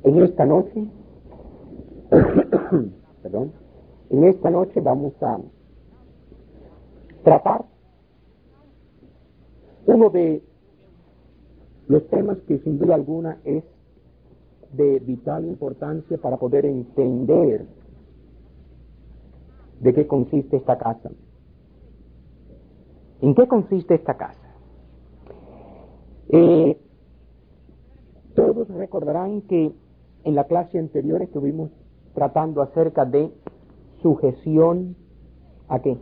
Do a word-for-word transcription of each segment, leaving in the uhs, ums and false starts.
En esta noche, perdón, en esta noche vamos a tratar uno de los temas que sin duda alguna es de vital importancia para poder entender de qué consiste esta casa. ¿En qué consiste esta casa? Eh, todos recordarán que en la clase anterior estuvimos tratando acerca de sujeción ¿a qué?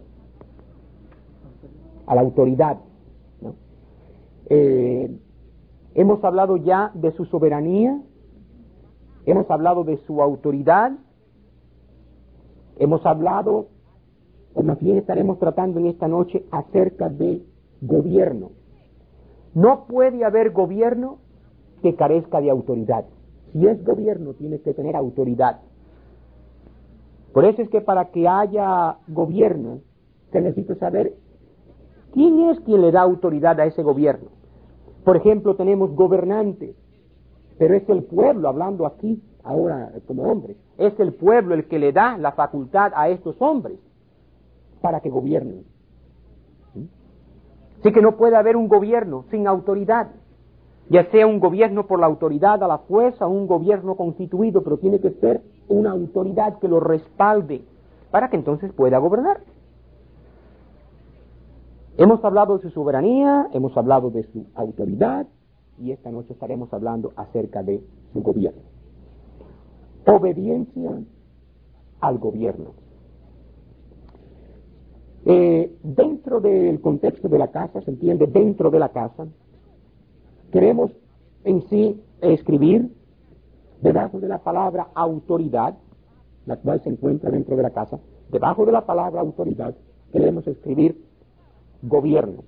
A la autoridad, ¿no? Eh, hemos hablado ya de su soberanía, hemos hablado de su autoridad, hemos hablado, o más bien estaremos tratando en esta noche acerca de gobierno. No puede haber gobierno que carezca de autoridad. Si es gobierno, tiene que tener autoridad. Por eso es que para que haya gobierno, se necesita saber quién es quien le da autoridad a ese gobierno. Por ejemplo, tenemos gobernantes, pero es el pueblo, hablando aquí ahora como hombres, es el pueblo el que le da la facultad a estos hombres para que gobiernen. ¿Sí? Así que no puede haber un gobierno sin autoridad, ya sea un gobierno por la autoridad a la fuerza o un gobierno constituido, pero tiene que ser una autoridad que lo respalde para que entonces pueda gobernar. Hemos hablado de su soberanía, hemos hablado de su autoridad y esta noche estaremos hablando acerca de su gobierno. Obediencia al gobierno. Eh, dentro del contexto de la casa, se entiende, dentro de la casa, queremos en sí escribir debajo de la palabra autoridad, la cual se encuentra dentro de la casa, debajo de la palabra autoridad, queremos escribir gobierno.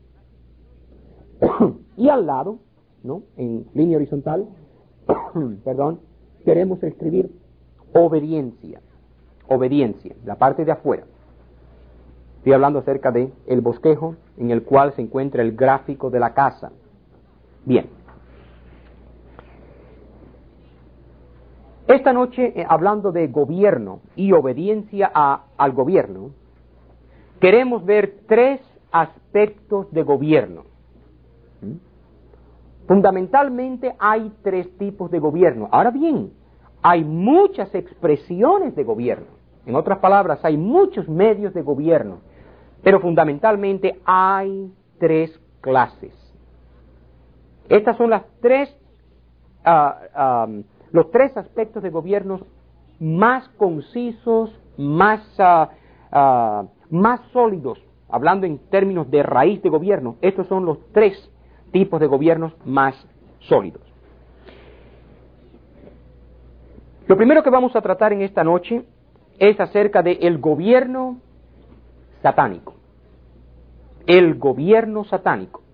Y al lado, ¿no?, en línea horizontal, perdón, queremos escribir obediencia. Obediencia, la parte de afuera. Estoy hablando acerca de el bosquejo en el cual se encuentra el gráfico de la casa. Bien. Esta noche, eh, hablando de gobierno y obediencia a, al gobierno, queremos ver tres aspectos de gobierno. ¿Mm? Fundamentalmente hay tres tipos de gobierno. Ahora bien, hay muchas expresiones de gobierno. En otras palabras, hay muchos medios de gobierno. Pero fundamentalmente hay tres clases. Estas son las tres, uh, um, los tres aspectos de gobierno más concisos, más, uh, uh, más sólidos, hablando en términos de raíz de gobierno. Estos son los tres tipos de gobiernos más sólidos. Lo primero que vamos a tratar en esta noche es acerca del gobierno satánico. El gobierno satánico.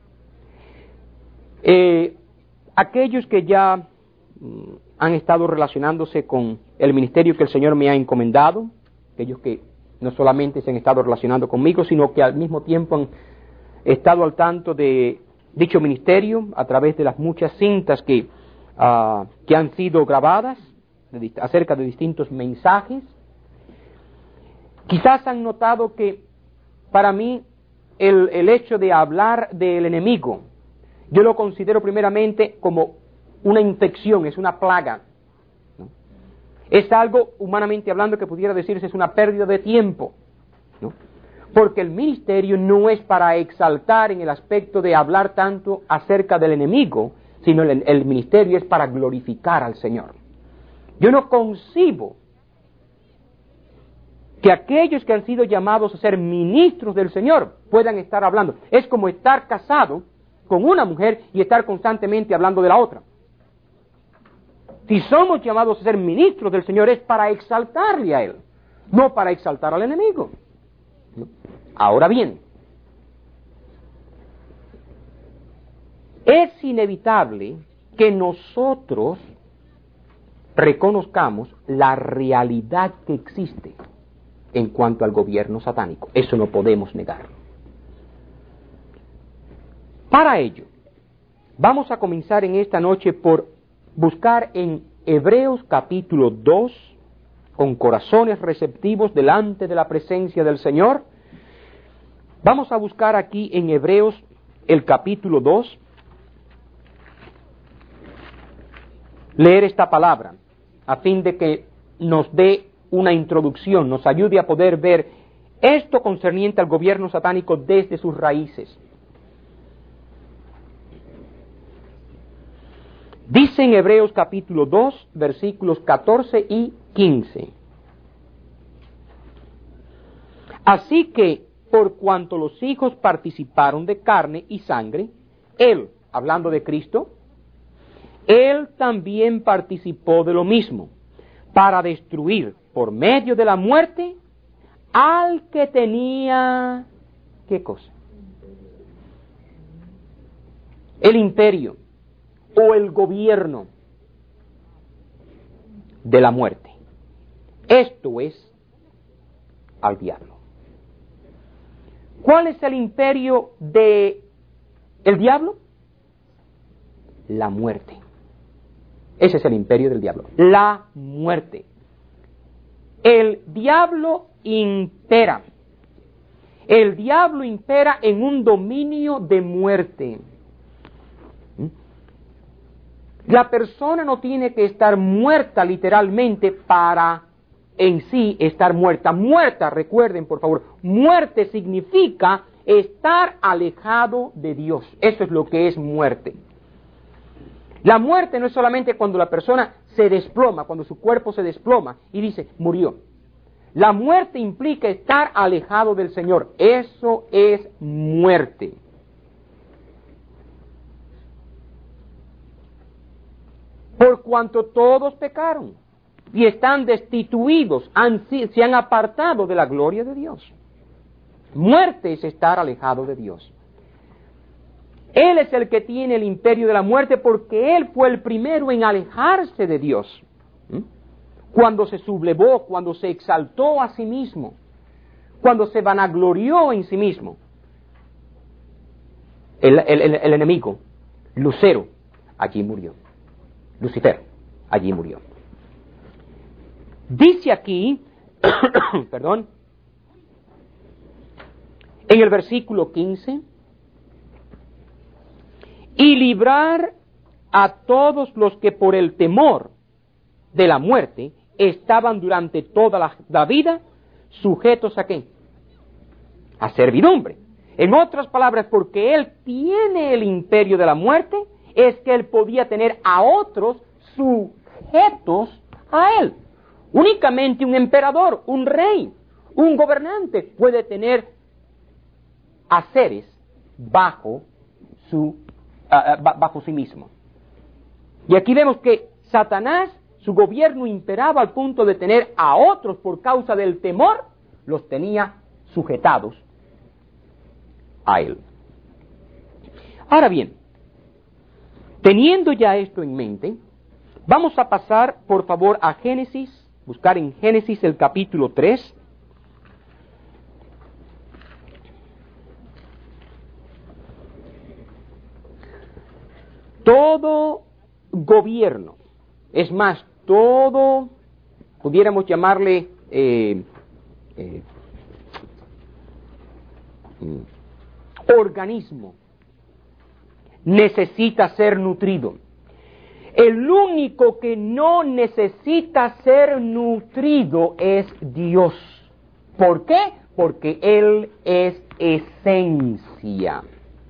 Eh, aquellos que ya mm, han estado relacionándose con el ministerio que el Señor me ha encomendado, aquellos que no solamente se han estado relacionando conmigo, sino que al mismo tiempo han estado al tanto de dicho ministerio a través de las muchas cintas que, uh, que han sido grabadas de, acerca de distintos mensajes. Quizás han notado que para mí el, el hecho de hablar del enemigo, yo lo considero primeramente como una infección, es una plaga, ¿no? Es algo, humanamente hablando, que pudiera decirse es una pérdida de tiempo, ¿no? Porque el ministerio no es para exaltar en el aspecto de hablar tanto acerca del enemigo, sino el, el ministerio es para glorificar al Señor. Yo no concibo que aquellos que han sido llamados a ser ministros del Señor puedan estar hablando. Es como estar casado con una mujer y estar constantemente hablando de la otra. Si somos llamados a ser ministros del Señor es para exaltarle a Él, no para exaltar al enemigo. Ahora bien, es inevitable que nosotros reconozcamos la realidad que existe en cuanto al gobierno satánico. Eso no podemos negarlo. Para ello, vamos a comenzar en esta noche por buscar en Hebreos capítulo dos, con corazones receptivos delante de la presencia del Señor. Vamos a buscar aquí en Hebreos el capítulo dos, leer esta palabra, a fin de que nos dé una introducción, nos ayude a poder ver esto concerniente al gobierno satánico desde sus raíces. Dice en Hebreos capítulo dos, versículos catorce y quince. Así que, por cuanto los hijos participaron de carne y sangre, Él, hablando de Cristo, Él también participó de lo mismo, para destruir por medio de la muerte al que tenía, ¿qué cosa? El imperio o el gobierno de la muerte. Esto es al diablo. ¿Cuál es el imperio de el diablo? La muerte. Ese es el imperio del diablo, la muerte. El diablo impera. El diablo impera en un dominio de muerte. La persona no tiene que estar muerta literalmente para en sí estar muerta. Muerta, recuerden por favor, muerte significa estar alejado de Dios. Eso es lo que es muerte. La muerte no es solamente cuando la persona se desploma, cuando su cuerpo se desploma y dice, murió. La muerte implica estar alejado del Señor. Eso es muerte. Por cuanto todos pecaron y están destituidos, han, se han apartado de la gloria de Dios. Muerte es estar alejado de Dios. Él es el que tiene el imperio de la muerte porque Él fue el primero en alejarse de Dios. ¿Mm? Cuando se sublevó, cuando se exaltó a sí mismo, cuando se vanaglorió en sí mismo. El, el, el, el enemigo, Lucero, allí murió. Lucifer, allí murió. Dice aquí, perdón, en el versículo quince, y librar a todos los que por el temor de la muerte estaban durante toda la, la vida sujetos a ¿qué? A servidumbre. En otras palabras, porque Él tiene el imperio de la muerte, es que Él podía tener a otros sujetos a Él. Únicamente un emperador, un rey, un gobernante puede tener a seres bajo su Uh, bajo sí mismo. Y aquí vemos que Satanás, su gobierno imperaba al punto de tener a otros por causa del temor, los tenía sujetados a él. Ahora bien, teniendo ya esto en mente, vamos a pasar por favor a Génesis, buscar en Génesis el capítulo tres. Todo gobierno, es más, todo, pudiéramos llamarle eh, eh, organismo, necesita ser nutrido. El único que no necesita ser nutrido es Dios. ¿Por qué? Porque Él es esencia.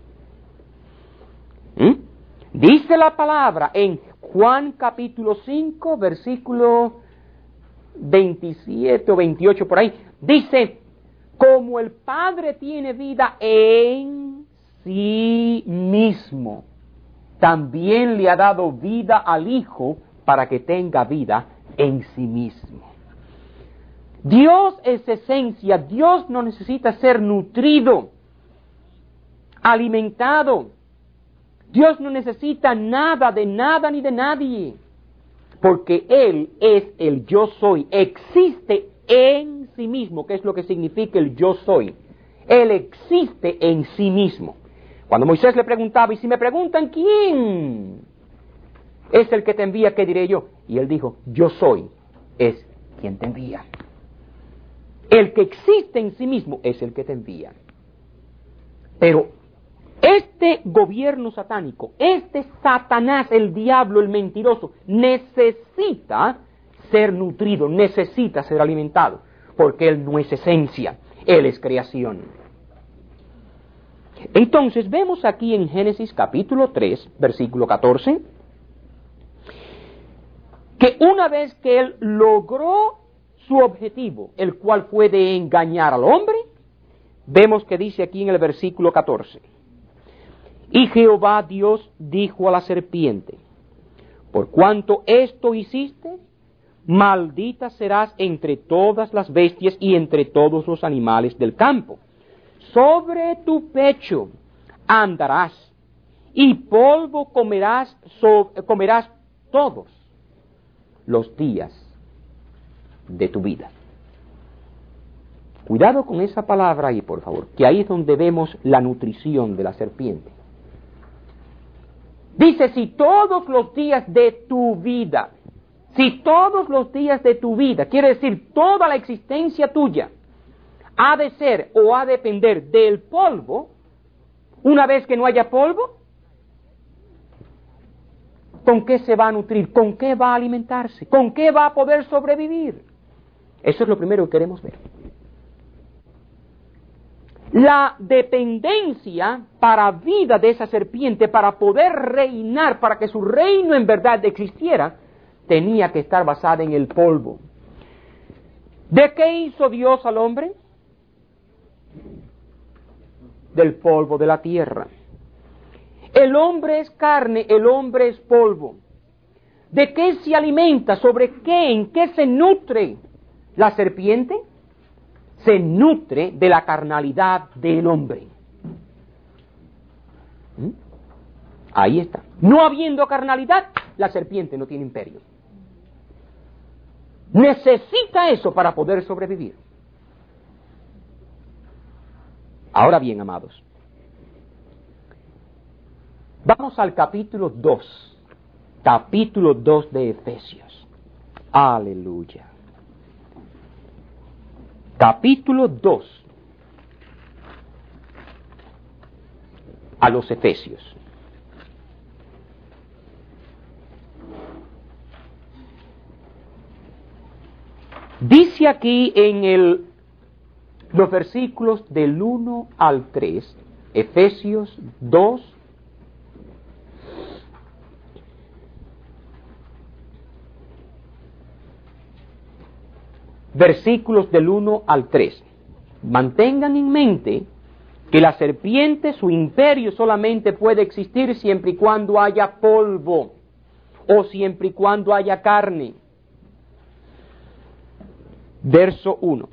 ¿Mm? Dice la palabra en Juan capítulo cinco, versículo veintisiete o veintiocho por ahí. Dice, como el Padre tiene vida en sí mismo, también le ha dado vida al Hijo para que tenga vida en sí mismo. Dios es esencia, Dios no necesita ser nutrido, alimentado. Dios no necesita nada de nada ni de nadie, porque Él es el yo soy, existe en sí mismo. ¿Qué es lo que significa el yo soy? Él existe en sí mismo. Cuando Moisés le preguntaba, y si me preguntan quién es el que te envía, ¿qué diré yo? Y él dijo, yo soy, es quien te envía. El que existe en sí mismo es el que te envía. Pero este gobierno satánico, este Satanás, el diablo, el mentiroso, necesita ser nutrido, necesita ser alimentado, porque él no es esencia, él es creación. Entonces vemos aquí en Génesis capítulo tres, versículo catorce, que una vez que él logró su objetivo, el cual fue de engañar al hombre, vemos que dice aquí en el versículo catorce, y Jehová Dios dijo a la serpiente, por cuanto esto hiciste, maldita serás entre todas las bestias y entre todos los animales del campo. Sobre tu pecho andarás, y polvo comerás, so, comerás todos los días de tu vida. Cuidado con esa palabra ahí, por favor, que ahí es donde vemos la nutrición de la serpiente. Dice, si todos los días de tu vida, si todos los días de tu vida, quiere decir toda la existencia tuya, ha de ser o ha de depender del polvo, una vez que no haya polvo, ¿con qué se va a nutrir? ¿Con qué va a alimentarse? ¿Con qué va a poder sobrevivir? Eso es lo primero que queremos ver. La dependencia para vida de esa serpiente, para poder reinar, para que su reino en verdad existiera, tenía que estar basada en el polvo. ¿De qué hizo Dios al hombre? Del polvo de la tierra. El hombre es carne, el hombre es polvo. ¿De qué se alimenta? ¿Sobre qué? ¿En qué se nutre la serpiente? Se nutre de la carnalidad del hombre. ¿Mm? Ahí está. No habiendo carnalidad, la serpiente no tiene imperio. Necesita eso para poder sobrevivir. Ahora bien, amados, vamos al capítulo dos. Capítulo dos de Efesios. Aleluya. Capítulo dos a los Efesios. Dice aquí en el, los versículos del uno al tres, Efesios dos, versículos del uno al tres. Mantengan en mente que la serpiente, su imperio solamente puede existir siempre y cuando haya polvo o siempre y cuando haya carne. Verso uno.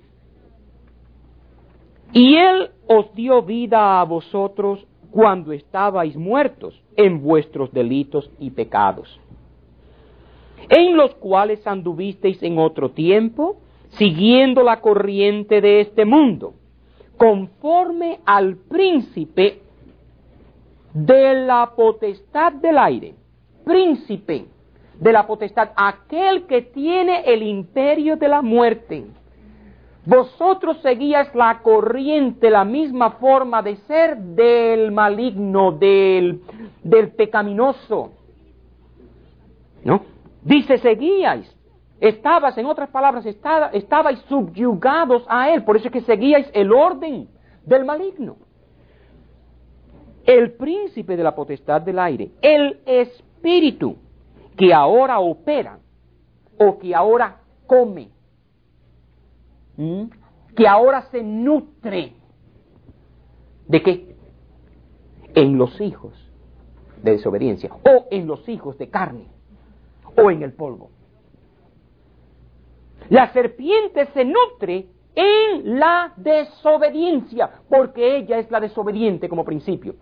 Y él os dio vida a vosotros cuando estabais muertos en vuestros delitos y pecados, en los cuales anduvisteis en otro tiempo, siguiendo la corriente de este mundo, conforme al príncipe de la potestad del aire. Príncipe de la potestad, aquel que tiene el imperio de la muerte. Vosotros seguíais la corriente, la misma forma de ser del maligno, del, del pecaminoso. ¿No? Dice, seguíais. Estabas, en otras palabras, estaba, estabais subyugados a él, por eso es que seguíais el orden del maligno. El príncipe de la potestad del aire, el espíritu que ahora opera, o que ahora come, ¿Mm? que ahora se nutre, ¿de qué? En los hijos de desobediencia, o en los hijos de carne, o en el polvo. La serpiente se nutre en la desobediencia, porque ella es la desobediente como principio.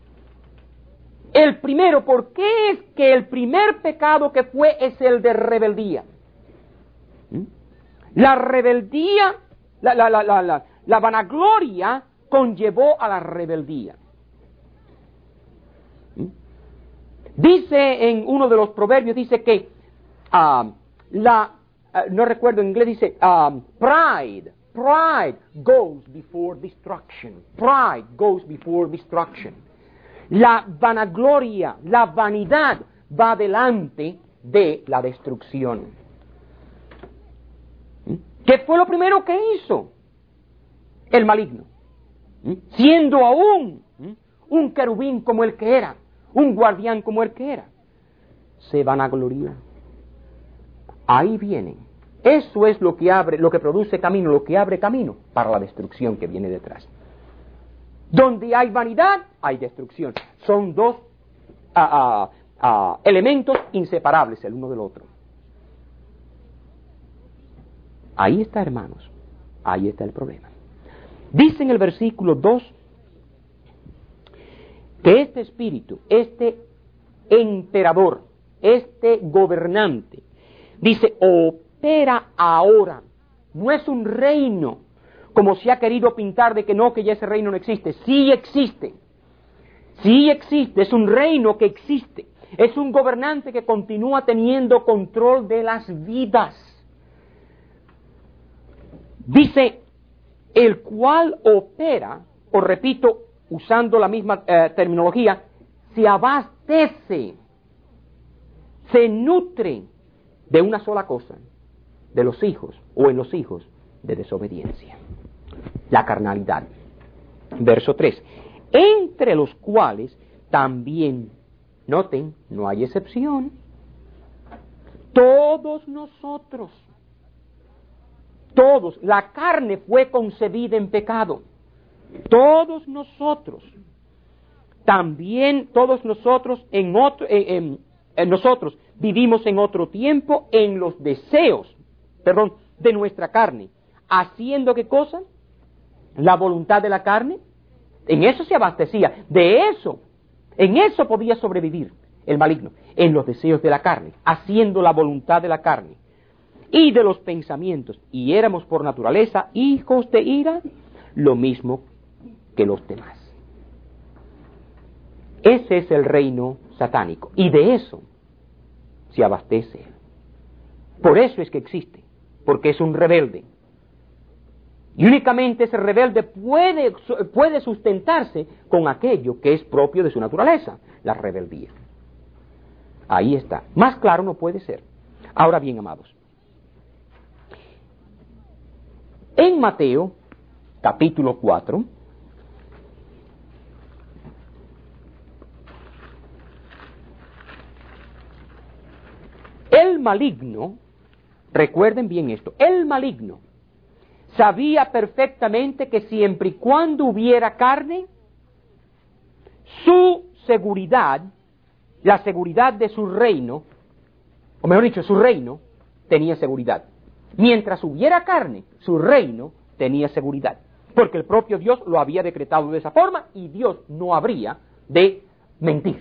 El primero, ¿por qué es que el primer pecado que fue es el de rebeldía? ¿Mm? La rebeldía, la, la, la, la, la, la vanagloria conllevó a la rebeldía. ¿Mm? Dice en uno de los proverbios, dice que uh, la, uh, no recuerdo en inglés, dice, um, pride, pride goes before destruction, pride goes before destruction. La vanagloria, la vanidad va delante de la destrucción. ¿Qué fue lo primero que hizo el maligno? Siendo aún un querubín como el que era, un guardián como el que era, se vanaglorió. Ahí vienen. Eso es lo que abre, lo que produce camino, lo que abre camino para la destrucción que viene detrás. Donde hay vanidad, hay destrucción. Son dos uh, uh, uh, elementos inseparables el uno del otro. Ahí está, hermanos. Ahí está el problema. Dice en el versículo dos que este espíritu, este emperador, este gobernante, dice, opera ahora. No es un reino, como se ha querido pintar de que no, que ya ese reino no existe. Sí existe. Sí existe. Es un reino que existe. Es un gobernante que continúa teniendo control de las vidas. Dice, el cual opera, o repito, usando la misma eh, terminología, se abastece, se nutre de una sola cosa, de los hijos, o en los hijos de desobediencia, la carnalidad. Verso tres, entre los cuales también, noten, no hay excepción, todos nosotros, todos, la carne fue concebida en pecado. Todos nosotros, también todos nosotros en otro, en, en, en nosotros vivimos en otro tiempo en los deseos, perdón, de nuestra carne, haciendo qué cosa, la voluntad de la carne. En eso se abastecía, de eso, en eso podía sobrevivir el maligno, en los deseos de la carne, haciendo la voluntad de la carne y de los pensamientos, y éramos por naturaleza hijos de ira, lo mismo que los demás. Ese es el reino satánico, y de eso se abastece. Por eso es que existe, porque es un rebelde. Y únicamente ese rebelde puede, puede sustentarse con aquello que es propio de su naturaleza, la rebeldía. Ahí está. Más claro no puede ser. Ahora bien, amados, en Mateo, capítulo cuatro, el maligno, recuerden bien esto, el maligno sabía perfectamente que siempre y cuando hubiera carne, su seguridad, la seguridad de su reino, o mejor dicho, su reino, tenía seguridad. Mientras hubiera carne, su reino tenía seguridad. Porque el propio Dios lo había decretado de esa forma y Dios no habría de mentir.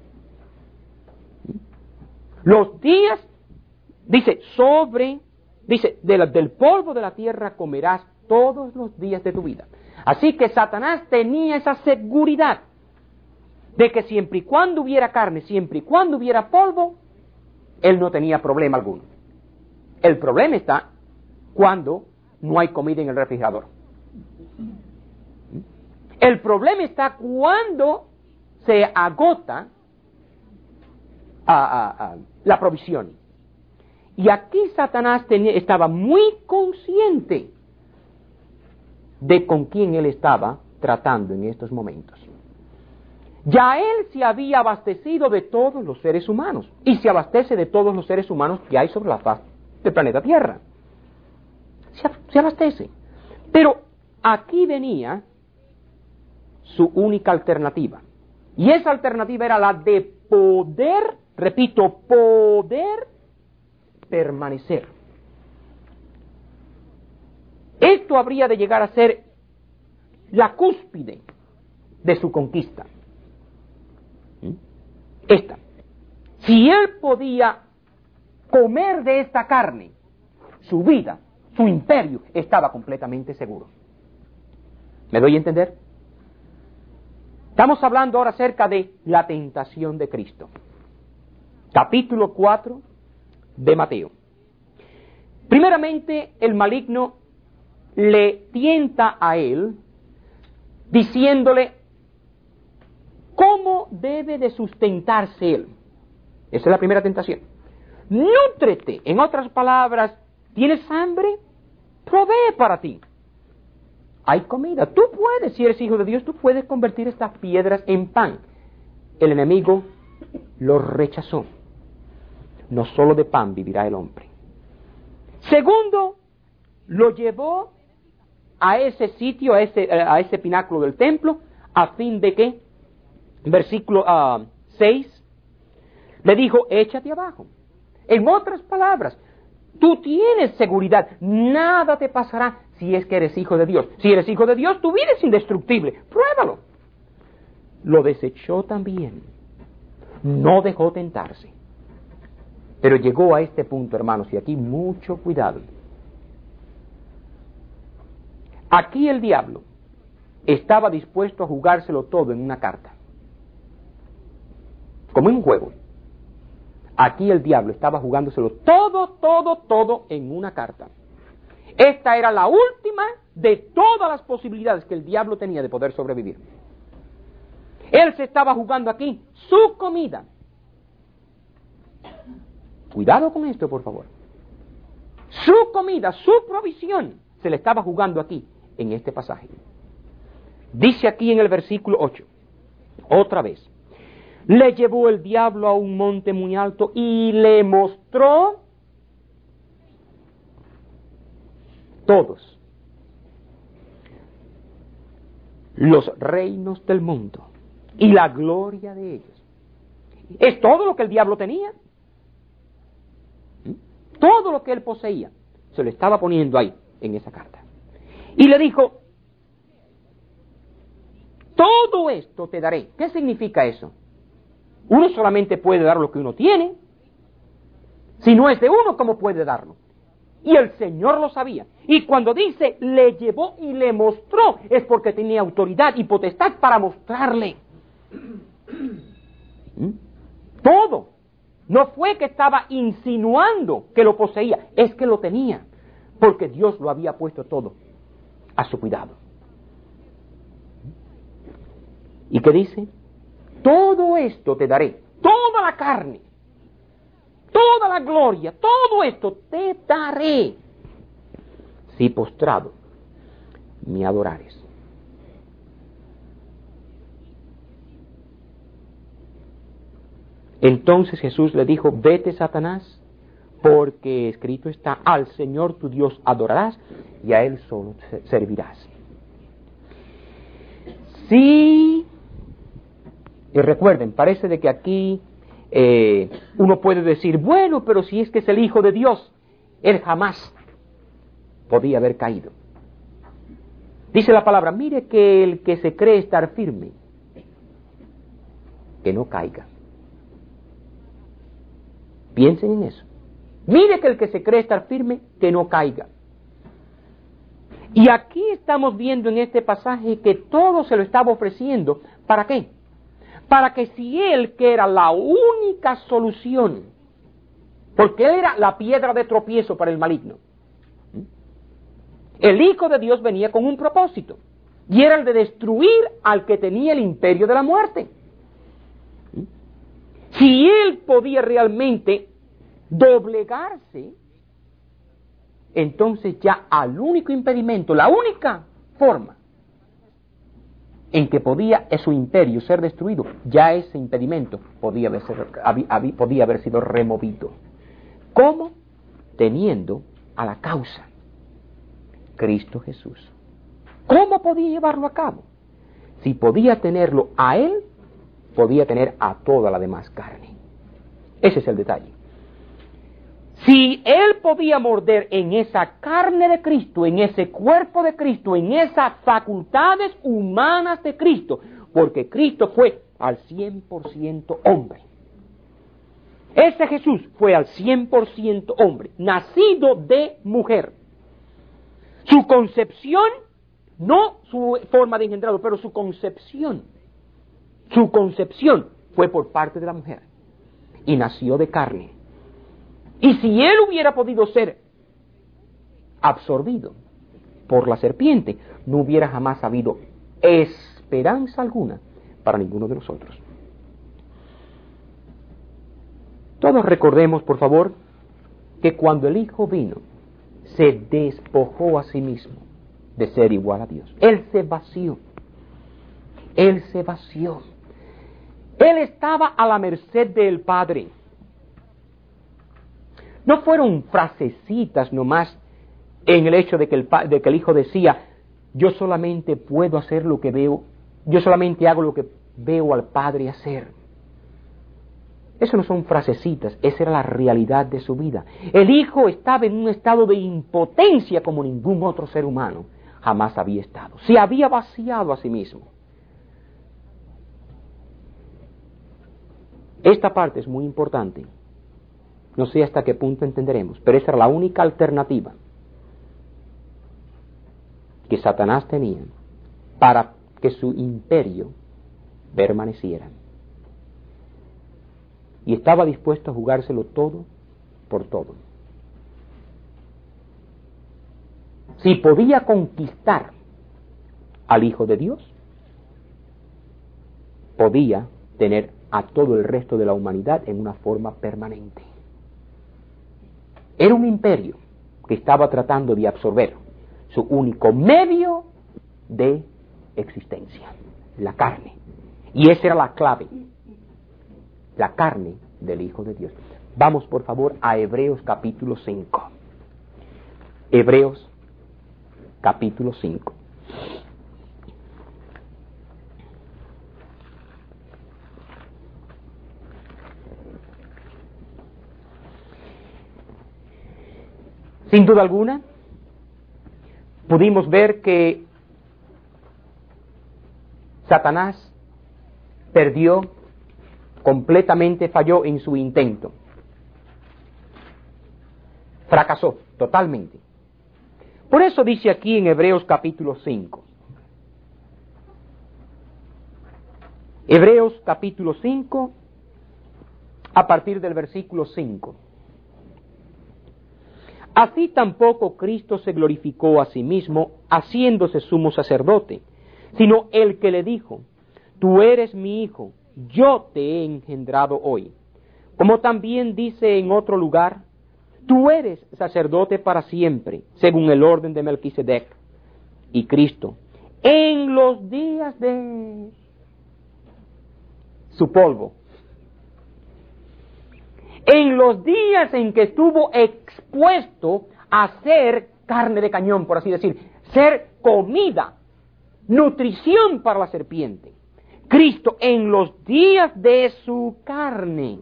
Los días, dice, sobre, dice, de la, del polvo de la tierra comerás todos los días de tu vida. Así que Satanás tenía esa seguridad de que siempre y cuando hubiera carne, siempre y cuando hubiera polvo, él no tenía problema alguno. El problema está cuando no hay comida en el refrigerador. El problema está cuando se agota a, a, a la provisión. Y aquí Satanás tenía, estaba muy consciente de con quién él estaba tratando en estos momentos. Ya él se había abastecido de todos los seres humanos y se abastece de todos los seres humanos que hay sobre la faz del planeta Tierra. Se, se abastece. Pero aquí venía su única alternativa. Y esa alternativa era la de poder, repito, poder permanecer. Esto habría de llegar a ser la cúspide de su conquista. Esta. Si él podía comer de esta carne, su vida, su imperio, estaba completamente seguro. ¿Me doy a entender? Estamos hablando ahora acerca de la tentación de Cristo. Capítulo cuatro, de Mateo. Primeramente, el maligno le tienta a él diciéndole cómo debe de sustentarse él. Esa es la primera tentación. Nútrete. En otras palabras, ¿tienes hambre? Provee para ti. Hay comida. Tú puedes, si eres hijo de Dios, tú puedes convertir estas piedras en pan. El enemigo lo rechazó. No solo de pan vivirá el hombre. Segundo, lo llevó a ese sitio, a ese, a ese pináculo del templo, a fin de que, versículo uh, seis, le dijo, échate abajo. En otras palabras, tú tienes seguridad, nada te pasará si es que eres hijo de Dios. Si eres hijo de Dios, tu vida es indestructible, pruébalo. Lo desechó también, no dejó tentarse. Pero llegó a este punto, hermanos, y aquí mucho cuidado. Aquí el diablo estaba dispuesto a jugárselo todo en una carta, como en un juego. Aquí el diablo estaba jugándoselo todo, todo, todo en una carta. Esta era la última de todas las posibilidades que el diablo tenía de poder sobrevivir. Él se estaba jugando aquí su comida. Cuidado con esto, por favor. Su comida, su provisión, se le estaba jugando aquí, en este pasaje. Dice aquí en el versículo ocho, otra vez, le llevó el diablo a un monte muy alto y le mostró todos los reinos del mundo y la gloria de ellos. Es todo lo que el diablo tenía. Todo lo que él poseía se lo estaba poniendo ahí, en esa carta. Y le dijo, todo esto te daré. ¿Qué significa eso? Uno solamente puede dar lo que uno tiene. Si no es de uno, ¿cómo puede darlo? Y el Señor lo sabía. Y cuando dice, le llevó y le mostró, es porque tenía autoridad y potestad para mostrarle. ¿Mm? Todo. No fue que estaba insinuando que lo poseía, es que lo tenía, porque Dios lo había puesto todo a su cuidado. ¿Y qué dice? Todo esto te daré, toda la carne, toda la gloria, todo esto te daré, si postrado me adorares. Entonces Jesús le dijo, vete, Satanás, porque escrito está, al Señor tu Dios adorarás y a Él solo servirás. Sí, y recuerden, parece de que aquí eh, uno puede decir, bueno, pero si es que es el Hijo de Dios, Él jamás podía haber caído. Dice la palabra, mire que el que se cree estar firme, que no caiga. Piensen en eso. Mire que el que se cree estar firme, que no caiga. Y aquí estamos viendo en este pasaje que todo se lo estaba ofreciendo. ¿Para qué? Para que si él, que era la única solución, porque él era la piedra de tropiezo para el maligno, el Hijo de Dios venía con un propósito, y era el de destruir al que tenía el imperio de la muerte. Si él podía realmente doblegarse, entonces ya al único impedimento, la única forma en que podía su imperio ser destruido, ya ese impedimento podía haber, ser, podía haber sido removido. ¿Cómo? Teniendo a la causa, Cristo Jesús. ¿Cómo podía llevarlo a cabo? Si podía tenerlo a él, podía tener a toda la demás carne. Ese es el detalle. Si él podía morder en esa carne de Cristo, en ese cuerpo de Cristo, en esas facultades humanas de Cristo, porque Cristo fue al cien por ciento hombre. Ese Jesús fue al cien por ciento hombre, nacido de mujer. Su concepción, no su forma de engendrado, pero su concepción, su concepción fue por parte de la mujer y nació de carne. Y si él hubiera podido ser absorbido por la serpiente, no hubiera jamás habido esperanza alguna para ninguno de nosotros. Todos recordemos, por favor, que cuando el Hijo vino, se despojó a sí mismo de ser igual a Dios. Él se vació. Él se vació. Él estaba a la merced del Padre. No fueron frasecitas nomás en el hecho de que el, de que el Hijo decía, yo solamente puedo hacer lo que veo, yo solamente hago lo que veo al Padre hacer. Eso no son frasecitas, esa era la realidad de su vida. El Hijo estaba en un estado de impotencia como ningún otro ser humano jamás había estado. Se había vaciado a sí mismo. Esta parte es muy importante. No sé hasta qué punto entenderemos, pero esa era la única alternativa que Satanás tenía para que su imperio permaneciera. Y estaba dispuesto a jugárselo todo por todo. Si podía conquistar al Hijo de Dios, podía tener a todo el resto de la humanidad en una forma permanente. Era un imperio que estaba tratando de absorber su único medio de existencia, la carne. Y esa era la clave. La carne del Hijo de Dios. Vamos por favor a Hebreos capítulo cinco. Hebreos capítulo cinco. Sin duda alguna, pudimos ver que Satanás perdió, completamente falló en su intento. Fracasó totalmente. Por eso dice aquí en Hebreos capítulo cinco. Hebreos capítulo cinco, a partir del versículo cinco. Así tampoco Cristo se glorificó a sí mismo, haciéndose sumo sacerdote, sino el que le dijo, tú eres mi hijo, yo te he engendrado hoy. Como también dice en otro lugar, tú eres sacerdote para siempre, según el orden de Melquisedec. Y Cristo, en los días de su polvo, en los días en que estuvo expuesto a ser carne de cañón, por así decir, ser comida, nutrición para la serpiente, Cristo en los días de su carne,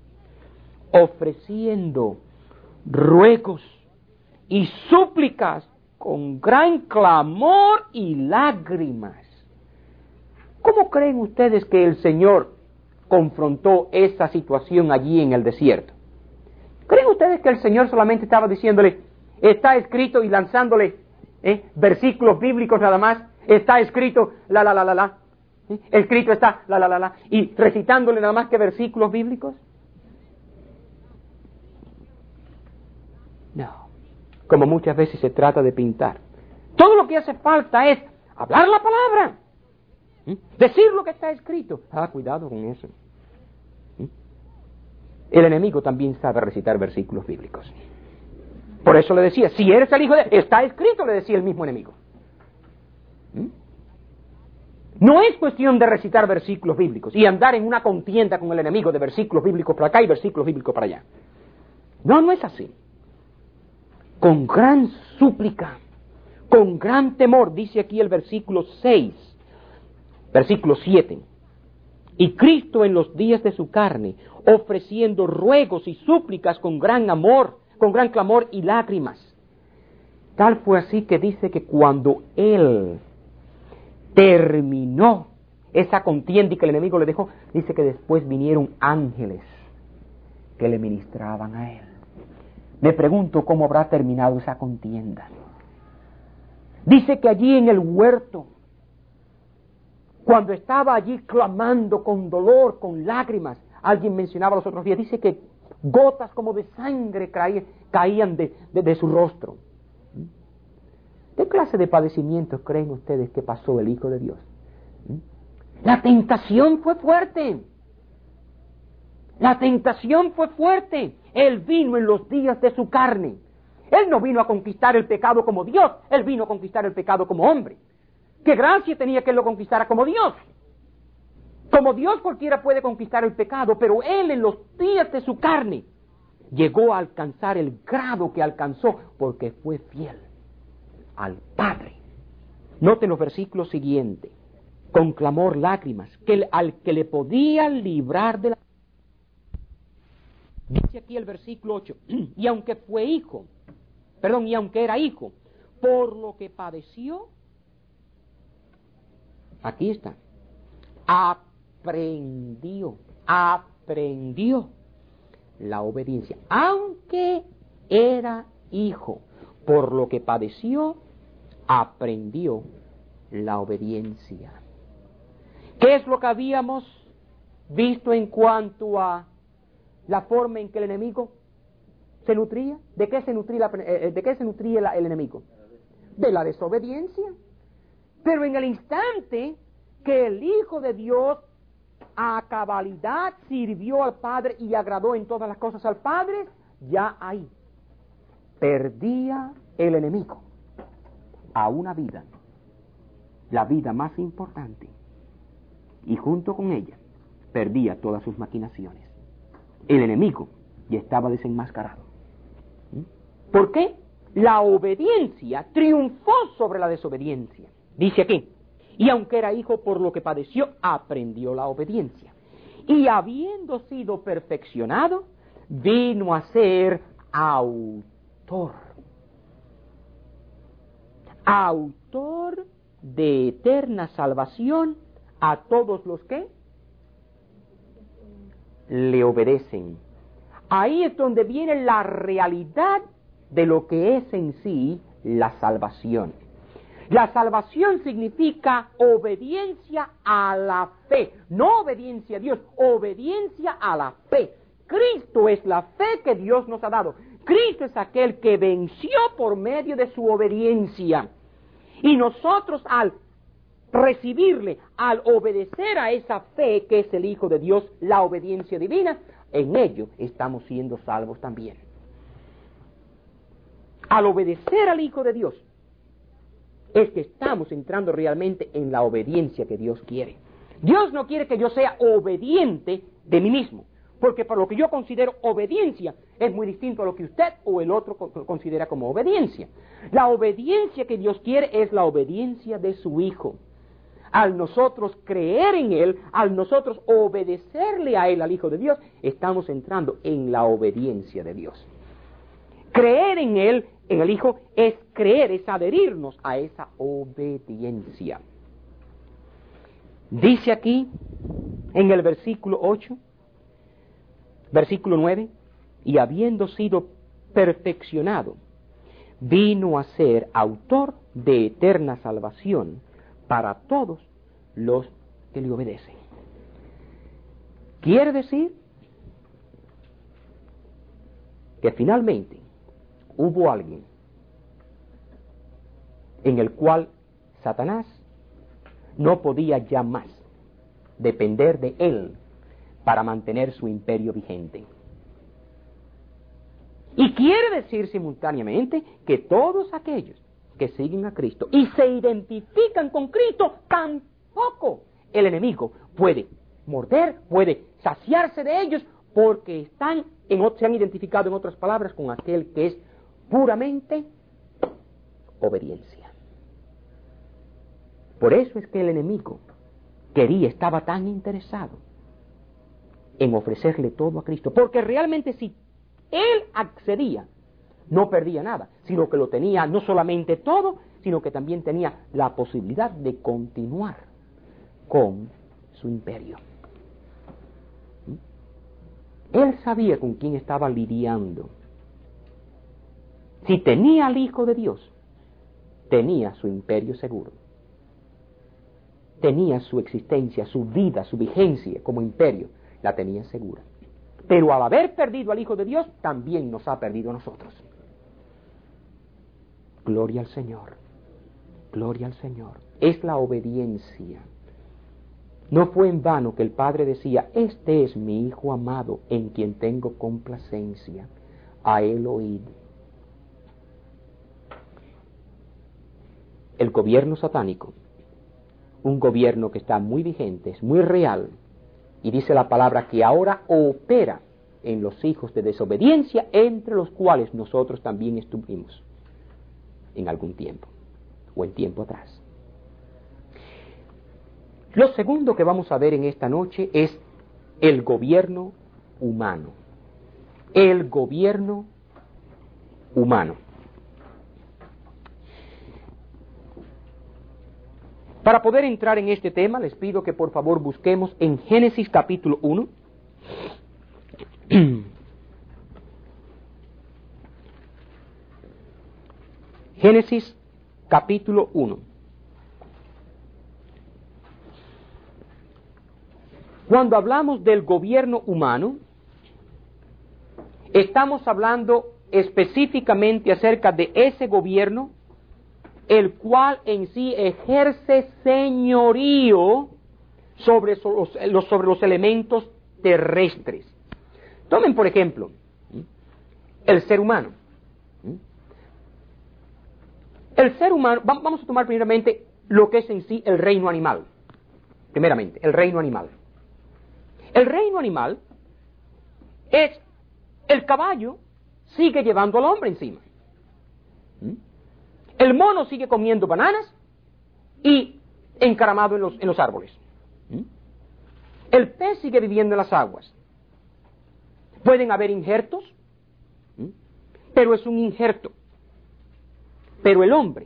ofreciendo ruegos y súplicas con gran clamor y lágrimas. ¿Cómo creen ustedes que el Señor confrontó esa situación allí en el desierto? ¿Creen ustedes que el Señor solamente estaba diciéndole, está escrito, y lanzándole eh, versículos bíblicos nada más? Está escrito, la, la, la, la, la. ¿Eh? Escrito está, la, la, la, la. Y recitándole nada más que versículos bíblicos. No. Como muchas veces se trata de pintar. Todo lo que hace falta es hablar la palabra. ¿Eh? Decir lo que está escrito. Ah, cuidado con eso. ¿Eh? El enemigo también sabe recitar versículos bíblicos. Por eso le decía, si eres el hijo de... Está escrito, le decía el mismo enemigo. ¿Eh? No es cuestión de recitar versículos bíblicos y andar en una contienda con el enemigo de versículos bíblicos para acá y versículos bíblicos para allá. No, no es así. Con gran súplica, con gran temor, dice aquí el versículo seis, versículo siete. Y Cristo en los días de su carne, ofreciendo ruegos y súplicas con gran amor, con gran clamor y lágrimas. Tal fue así que dice que cuando Él terminó esa contienda y que el enemigo le dejó, dice que después vinieron ángeles que le ministraban a Él. Me pregunto cómo habrá terminado esa contienda. Dice que allí en el huerto, cuando estaba allí clamando con dolor, con lágrimas, alguien mencionaba los otros días, dice que Gotas como de sangre caían, caían de, de, de su rostro. ¿Qué clase de padecimientos creen ustedes que pasó el Hijo de Dios? La tentación fue fuerte. La tentación fue fuerte. Él vino en los días de su carne. Él no vino a conquistar el pecado como Dios. Él vino a conquistar el pecado como hombre. ¿Qué gracia tenía que él lo conquistara como Dios? Como Dios cualquiera puede conquistar el pecado, pero él en los días de su carne llegó a alcanzar el grado que alcanzó porque fue fiel al Padre. Noten los versículos siguientes. Con clamor, lágrimas, que al que le podía librar de la... Dice aquí el versículo ocho, y aunque fue hijo, perdón, y aunque era hijo, por lo que padeció, aquí está, aprendió, aprendió la obediencia. Aunque era hijo, por lo que padeció, aprendió la obediencia. ¿Qué es lo que habíamos visto en cuanto a la forma en que el enemigo se nutría? ¿De qué se nutría, la, eh, de qué se nutría la, el enemigo? De la desobediencia. Pero en el instante que el Hijo de Dios a cabalidad sirvió al Padre y agradó en todas las cosas al Padre, ya ahí perdía el enemigo a una vida, la vida más importante, y junto con ella perdía todas sus maquinaciones. El enemigo ya estaba desenmascarado. ¿Por qué? La obediencia triunfó sobre la desobediencia. Dice aquí, y aunque era hijo, por lo que padeció, aprendió la obediencia. Y habiendo sido perfeccionado, vino a ser autor. Autor de eterna salvación a todos los que le obedecen. Ahí es donde viene la realidad de lo que es en sí la salvación. La salvación significa obediencia a la fe, no obediencia a Dios, obediencia a la fe. Cristo es la fe que Dios nos ha dado. Cristo es aquel que venció por medio de su obediencia. Y nosotros al recibirle, al obedecer a esa fe que es el Hijo de Dios, la obediencia divina, en ello estamos siendo salvos también. Al obedecer al Hijo de Dios, es que estamos entrando realmente en la obediencia que Dios quiere. Dios no quiere que yo sea obediente de mí mismo, porque por lo que yo considero obediencia es muy distinto a lo que usted o el otro considera como obediencia. La obediencia que Dios quiere es la obediencia de su Hijo. Al nosotros creer en Él, al nosotros obedecerle a Él, al Hijo de Dios, estamos entrando en la obediencia de Dios. Creer en Él, en el Hijo, es creer, es adherirnos a esa obediencia. Dice aquí, en el versículo ocho, versículo nueve, y habiendo sido perfeccionado, vino a ser autor de eterna salvación para todos los que le obedecen. Quiere decir que finalmente hubo alguien en el cual Satanás no podía ya más depender de él para mantener su imperio vigente. Y quiere decir simultáneamente que todos aquellos que siguen a Cristo y se identifican con Cristo, tampoco el enemigo puede morder, puede saciarse de ellos, porque están en, se han identificado, en otras palabras, con aquel que es puramente obediencia. Por eso es que el enemigo quería, estaba tan interesado en ofrecerle todo a Cristo, porque realmente si él accedía, no perdía nada, sino que lo tenía no solamente todo, sino que también tenía la posibilidad de continuar con su imperio. Él sabía con quién estaba lidiando. Si tenía al Hijo de Dios, tenía su imperio seguro. Tenía su existencia, su vida, su vigencia como imperio, la tenía segura. Pero al haber perdido al Hijo de Dios, también nos ha perdido a nosotros. Gloria al Señor. Gloria al Señor. Es la obediencia. No fue en vano que el Padre decía, este es mi Hijo amado, en quien tengo complacencia. A él oíd. El gobierno satánico, un gobierno que está muy vigente, es muy real, y dice la palabra que ahora opera en los hijos de desobediencia, entre los cuales nosotros también estuvimos en algún tiempo, o en tiempo atrás. Lo segundo que vamos a ver en esta noche es el gobierno humano. El gobierno humano. Para poder entrar en este tema, les pido que por favor busquemos en Génesis capítulo uno. Génesis capítulo uno. Cuando hablamos del gobierno humano, estamos hablando específicamente acerca de ese gobierno, el cual en sí ejerce señorío sobre los, sobre los elementos terrestres. Tomen, por ejemplo, el ser humano. El ser humano, vamos a tomar primeramente lo que es en sí el reino animal. Primeramente, el reino animal. El reino animal es el caballo sigue llevando al hombre encima. El mono sigue comiendo bananas y encaramado en los, en los árboles. El pez sigue viviendo en las aguas. Pueden haber injertos, pero es un injerto. Pero el hombre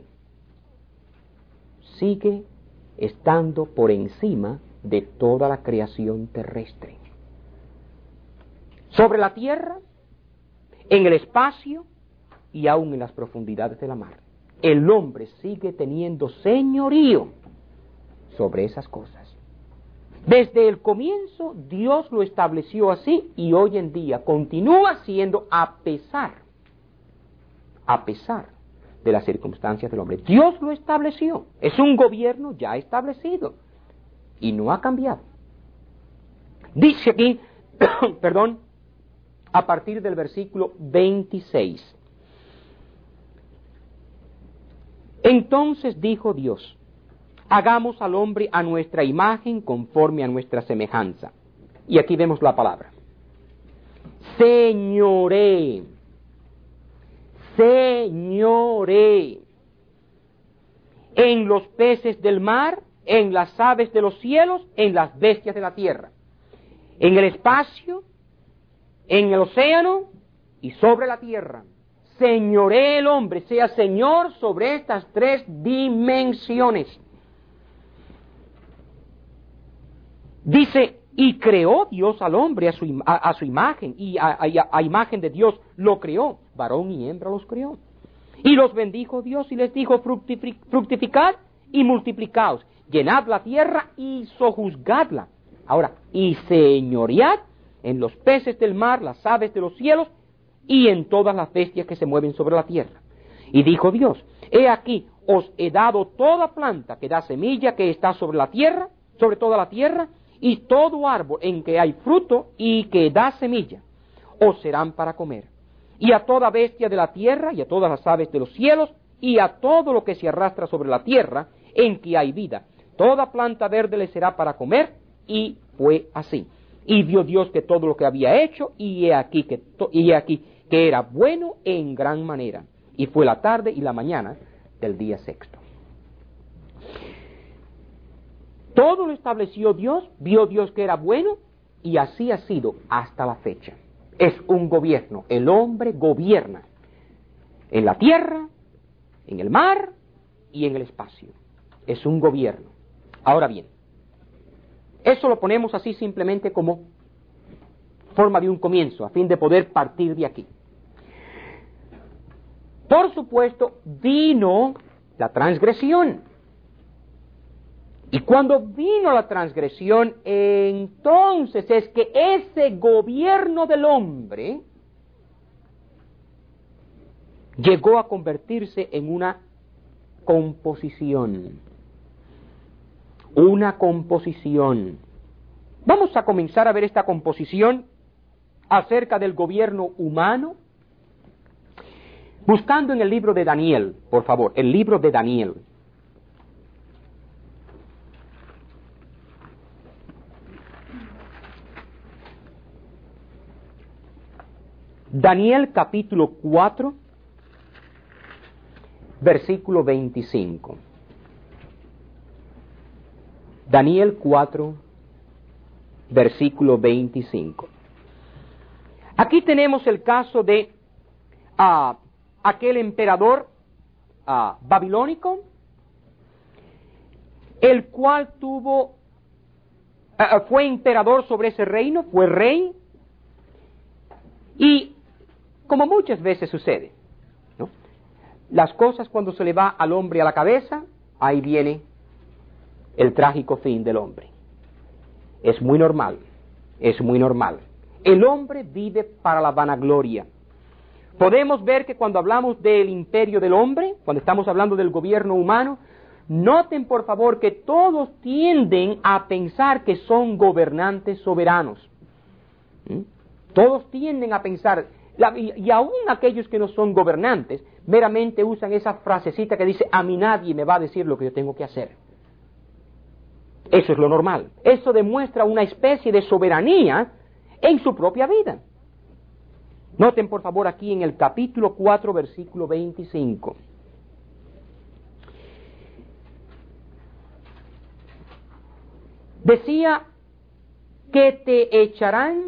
sigue estando por encima de toda la creación terrestre. Sobre la tierra, en el espacio y aún en las profundidades de la mar. El hombre sigue teniendo señorío sobre esas cosas. Desde el comienzo Dios lo estableció así y hoy en día continúa siendo a pesar, a pesar de las circunstancias del hombre. Dios lo estableció. Es un gobierno ya establecido y no ha cambiado. Dice aquí, perdón, a partir del versículo veintiséis. Entonces dijo Dios, hagamos al hombre a nuestra imagen conforme a nuestra semejanza. Y aquí vemos la palabra. Señoré, señoré, en los peces del mar, en las aves de los cielos, en las bestias de la tierra, en el espacio, en el océano y sobre la tierra. Señoré el hombre, sea señor sobre estas tres dimensiones. Dice, y creó Dios al hombre a su, a, a su imagen, y a, a, a imagen de Dios lo creó, varón y hembra los creó. Y los bendijo Dios y les dijo, fructific, fructificad y multiplicaos, llenad la tierra y sojuzgadla. Ahora, y señoread en los peces del mar, las aves de los cielos, y en todas las bestias que se mueven sobre la tierra. Y dijo Dios, he aquí, os he dado toda planta que da semilla que está sobre la tierra, sobre toda la tierra, y todo árbol en que hay fruto y que da semilla, os serán para comer. Y a toda bestia de la tierra, y a todas las aves de los cielos, y a todo lo que se arrastra sobre la tierra, en que hay vida, toda planta verde le será para comer, y fue así. Y vio Dios que todo lo que había hecho, y he aquí que, to- y he aquí que era bueno en gran manera. Y fue la tarde y la mañana del día sexto. Todo lo estableció Dios, vio Dios que era bueno, y así ha sido hasta la fecha. Es un gobierno, el hombre gobierna en la tierra, en el mar y en el espacio. Es un gobierno. Ahora bien, eso lo ponemos así simplemente como forma de un comienzo, a fin de poder partir de aquí. Por supuesto, vino la transgresión. Y cuando vino la transgresión, entonces es que ese gobierno del hombre llegó a convertirse en una composición. Una composición. Vamos a comenzar a ver esta composición acerca del gobierno humano, buscando en el libro de Daniel, por favor, el libro de Daniel. Daniel capítulo cuatro, versículo veinticinco. Daniel cuatro, versículo veinticinco. Aquí tenemos el caso de uh, aquel emperador uh, babilónico, el cual tuvo, uh, fue emperador sobre ese reino, fue rey, y como muchas veces sucede, ¿no? Las cosas cuando se le va al hombre a la cabeza, ahí viene el trágico fin del hombre. Es muy normal, es muy normal. El hombre vive para la vanagloria. Podemos ver que cuando hablamos del imperio del hombre, cuando estamos hablando del gobierno humano, noten por favor que todos tienden a pensar que son gobernantes soberanos. ¿Mm? Todos tienden a pensar, la, y, y aún aquellos que no son gobernantes, meramente usan esa frasecita que dice, a mí nadie me va a decir lo que yo tengo que hacer. Eso es lo normal. Eso demuestra una especie de soberanía en su propia vida. Noten por favor aquí en el capítulo cuatro, versículo veinticinco. Decía que te echarán,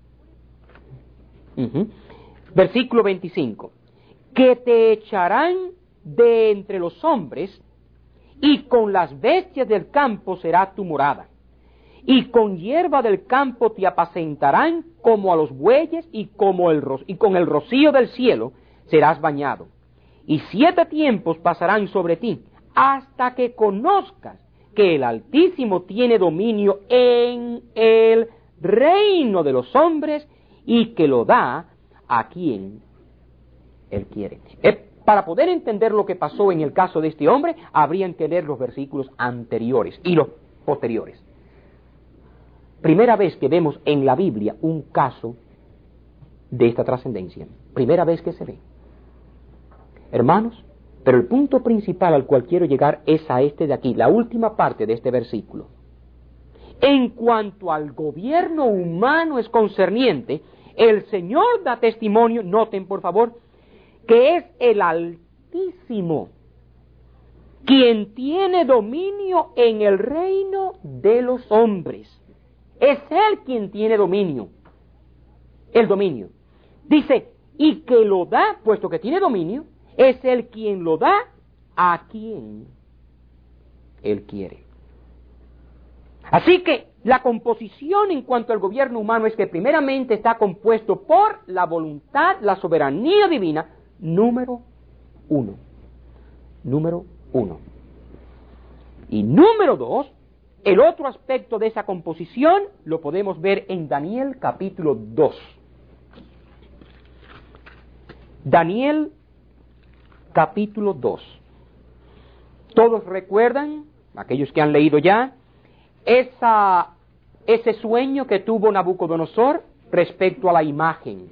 uh-huh, versículo veinticinco, que te echarán de entre los hombres, y con las bestias del campo será tu morada, y con hierba del campo te apacentarán como a los bueyes, y como el ro- y con el rocío del cielo serás bañado. Y siete tiempos pasarán sobre ti, hasta que conozcas que el Altísimo tiene dominio en el reino de los hombres, y que lo da a quien Él quiere. Eh, Para poder entender lo que pasó en el caso de este hombre, habrían que leer los versículos anteriores y los posteriores. Primera vez que vemos en la Biblia un caso de esta trascendencia. Primera vez que se ve. Hermanos, pero el punto principal al cual quiero llegar es a este de aquí, la última parte de este versículo. En cuanto al gobierno humano es concerniente, el Señor da testimonio, noten por favor, que es el Altísimo quien tiene dominio en el reino de los hombres. Es Él quien tiene dominio, el dominio. Dice, y que lo da, puesto que tiene dominio, es Él quien lo da a quien Él quiere. Así que la composición en cuanto al gobierno humano es que primeramente está compuesto por la voluntad, la soberanía divina, número uno. Número uno. Y número dos, el otro aspecto de esa composición lo podemos ver en Daniel capítulo dos. Daniel capítulo dos. Todos recuerdan, aquellos que han leído ya, esa, ese sueño que tuvo Nabucodonosor respecto a la imagen.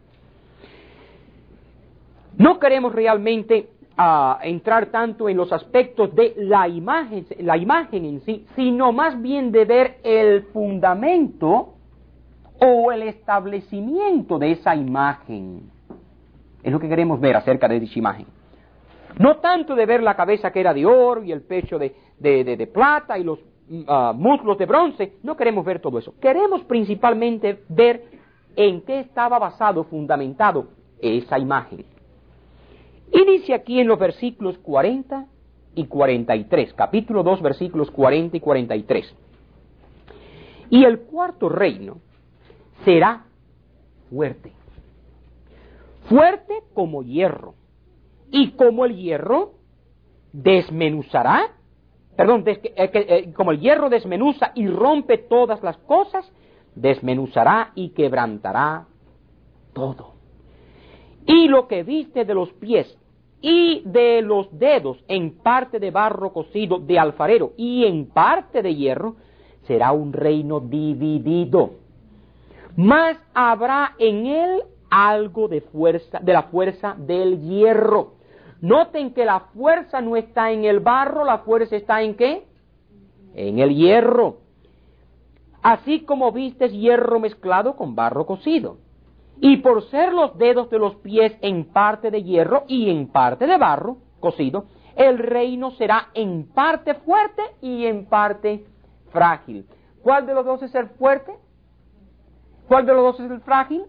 No queremos realmente uh, entrar tanto en los aspectos de la imagen, la imagen en sí, sino más bien de ver el fundamento o el establecimiento de esa imagen. Es lo que queremos ver acerca de dicha imagen. No tanto de ver la cabeza que era de oro y el pecho de, de, de, de plata y los uh, muslos de bronce. No queremos ver todo eso. Queremos principalmente ver en qué estaba basado, fundamentado esa imagen. Y dice aquí en los versículos cuarenta y cuarenta y tres, capítulo dos, versículos cuarenta y cuarenta y tres. Y el cuarto reino será fuerte, fuerte como hierro, y como el hierro desmenuzará perdón, des, que, eh, que, eh, como el hierro desmenuza y rompe todas las cosas, desmenuzará y quebrantará todo. Y lo que viste de los pies y de los dedos en parte de barro cocido de alfarero y en parte de hierro, será un reino dividido. Mas habrá en él algo de fuerza, de la fuerza del hierro. Noten que la fuerza no está en el barro, la fuerza está en ¿qué? En el hierro. Así como vistes hierro mezclado con barro cocido. Y por ser los dedos de los pies en parte de hierro y en parte de barro cocido, el reino será en parte fuerte y en parte frágil. ¿Cuál de los dos es el fuerte? ¿Cuál de los dos es el frágil?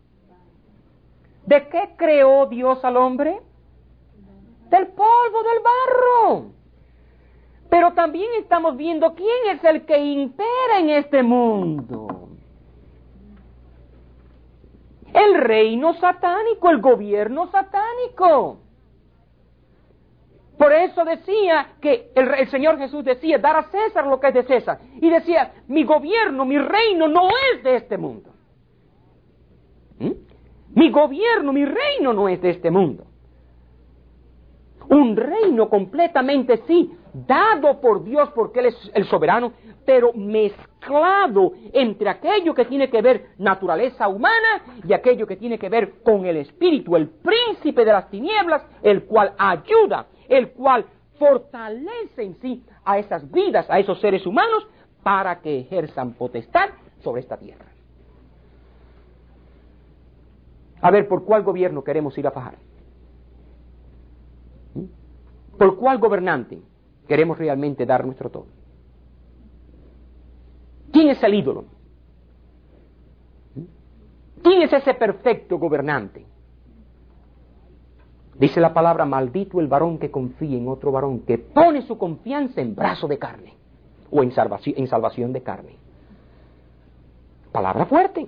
¿De qué creó Dios al hombre? Del polvo, del barro. Pero también estamos viendo quién es el que impera en este mundo. El reino satánico, el gobierno satánico. Por eso decía que el, el Señor Jesús decía, dar a César lo que es de César. Y decía, mi gobierno, mi reino no es de este mundo. ¿Mm? Mi gobierno, mi reino no es de este mundo. Un reino completamente, sí, dado por Dios porque Él es el soberano, pero mezclado entre aquello que tiene que ver naturaleza humana y aquello que tiene que ver con el espíritu, el príncipe de las tinieblas, el cual ayuda, el cual fortalece en sí a esas vidas, a esos seres humanos, para que ejerzan potestad sobre esta tierra. A ver, ¿por cuál gobierno queremos ir a fajar? ¿Por cuál gobernante queremos realmente dar nuestro todo? ¿Quién es el ídolo? ¿Quién es ese perfecto gobernante? Dice la palabra, maldito el varón que confía en otro varón, que pone su confianza en brazo de carne, o en salvación, en salvación de carne. Palabra fuerte.